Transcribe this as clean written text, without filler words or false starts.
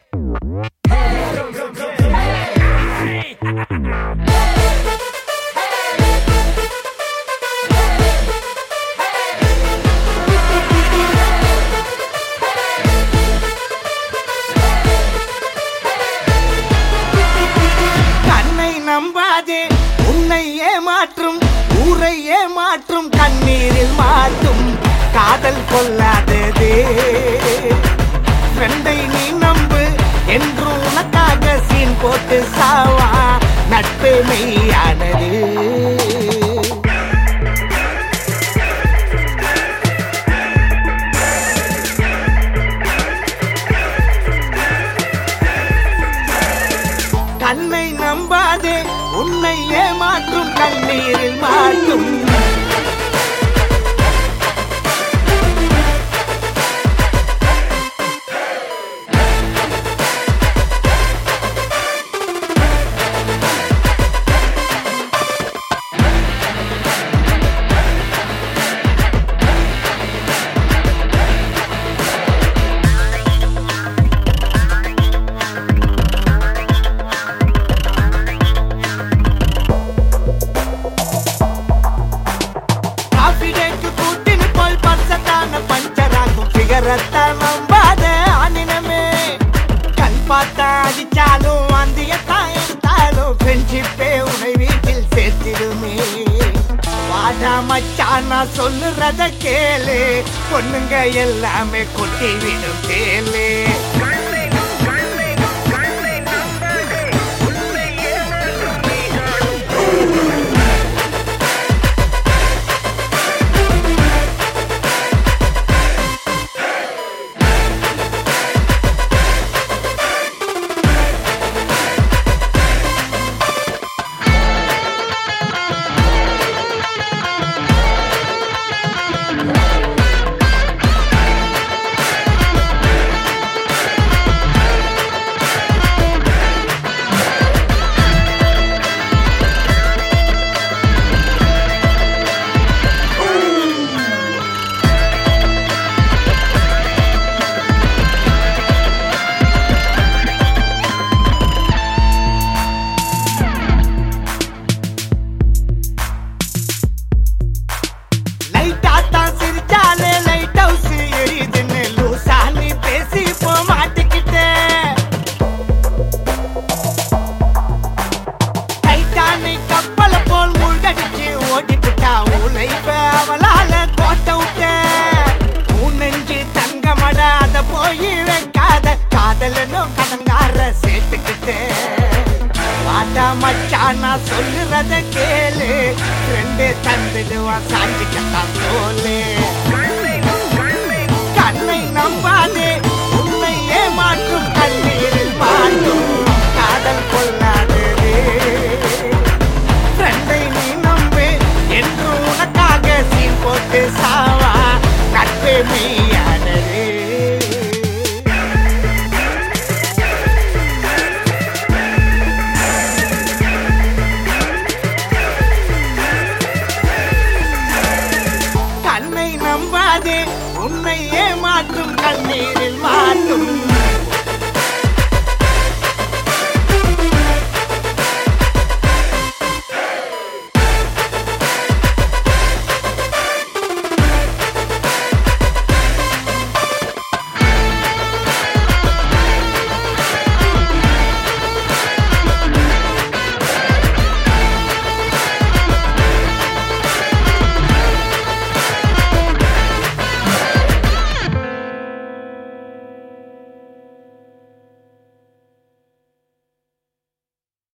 நம்பாதே உன்னை ஏமாற்றும் ஊரை ஏமாற்றும் கண்ணீரில் மாற்றும் காதல் கொள்ளாததே ஃப்ரெண்டை நீ நம்பு என்று உனக்காக சீன் போட்டு சாவா நட்பே மெய்யானது கண்ணை நம்பாதே உன்னை ஏமாற்றும் கண்ணீரில் மாற்றும் நம்பாத ஆனினமே கண் பார்த்தா அடிச்சாலும் அந்தியத்தான் எடுத்தாலும் ஃப்ரெண்ட்ஷிப்பே உன்னை வீட்டில் சேர்த்திடுமே வாடா மச்சான் நான் சொல்லுறத கேளு பொண்ணுங்க எல்லாமே கொட்டி விடும் கேளு அவளால கோட்ட விட்ட உன் நெஞ்சு தங்கமடா அத போய் வைக்காத காதலனும் கடங்கார சேர்த்துக்கிட்ட வாடா மச்சான் நான் சொல்லுறத கேளு ரெண்டு தந்துடுவான் சாஞ்சிக்கத்தான் தோலு கண்ணை நம்பாதே உன்னை ஏமாற்றும் கண்ணீரில் மாற்றும் காதல் கொள்ளாதே ஃப்ரெண்டை நீ நம்பு என்று உனக்காக சீன் போட்டு சாவா நட்பே மெய்யானது கண்ணை நம்பாதே உன்னை ஏமாற்றும் கண்ணீரில் மாற்றும்